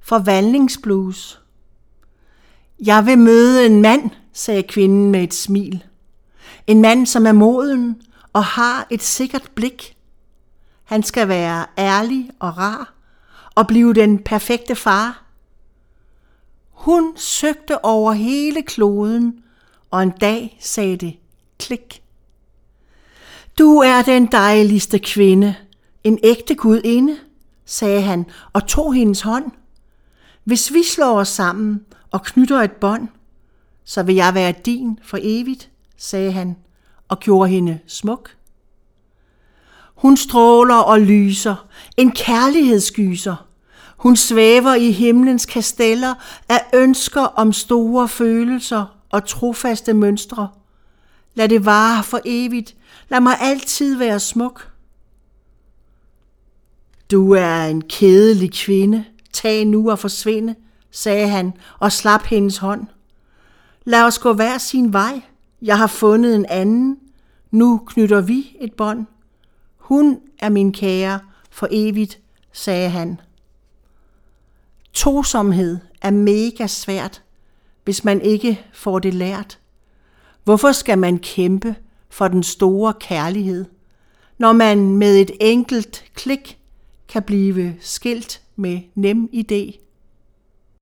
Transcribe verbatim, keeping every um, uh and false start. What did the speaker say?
Forvandlingsblues. Jeg vil møde en mand, sagde kvinden med et smil. En mand, som er moden og har et sikkert blik. Han skal være ærlig og rar og blive den perfekte far. Hun søgte over hele kloden, og en dag sagde det klik. Du er den dejligste kvinde, en ægte gudinde, sagde han og tog hendes hånd. Hvis vi slår os sammen og knytter et bånd, så vil jeg være din for evigt, sagde han og gjorde hende smuk. Hun stråler og lyser, en kærlighedsgyser. Hun svæver i himlens kasteller af ønsker om store følelser og trofaste mønstre. Lad det vare for evigt, lad mig altid være smuk. Du er en kedelig kvinde, tag nu og forsvinde, sagde han og slap hendes hånd. Lad os gå hver sin vej, jeg har fundet en anden, nu knytter vi et bånd. Hun er min kære for evigt, sagde han. Tosomhed er mega svært, hvis man ikke får det lært. Hvorfor skal man kæmpe for den store kærlighed, når man med et enkelt klik kan blive skilt med nem idé?